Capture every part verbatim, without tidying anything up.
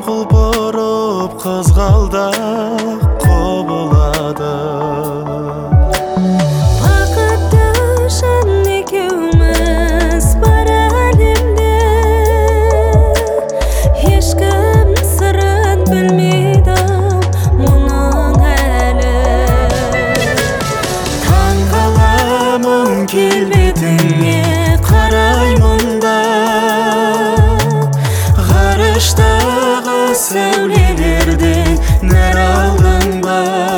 құлпырып қызғалдақ құбылады. Бақытты жан екеуміз бар әлемде, ешкім сырын білмейді мұның әлі. Таң қаламын келбетіңе қараймын да, ғарыштағы сәулелерден нәр алдың ба?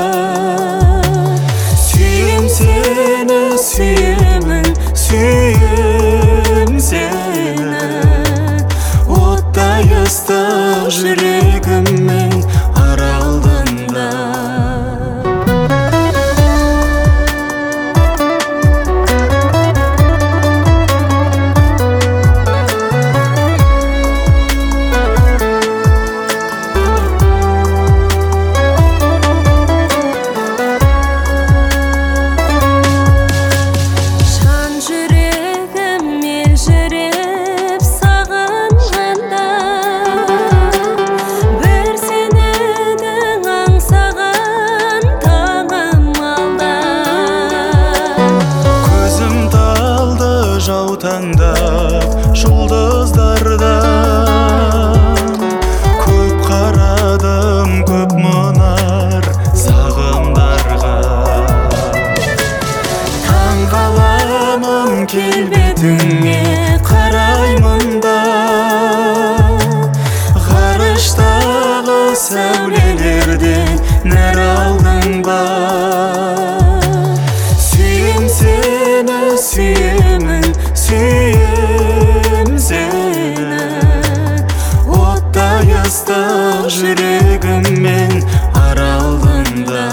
Сүйем сені, сүйемін, сүйем сені, оттай ыстық жүрегіммен аралдыңда. Жаутаңдап жұлдыздардан көп қарадым, көп мұнар сағымдарға. Таң қаламын келбетіңе қараймын да, ғарыштағы сәулелерден нәр алдың ба? Сүйем сені, сүйемін, сүйем сені, оттай ыстық жүрегіммен аралдыңда.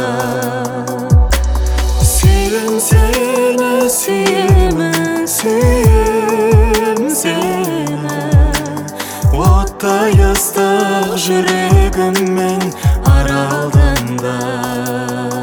Сүйем сені, сүйемін, сүйем сені, оттай ыстық жүрегіммен аралдыңда.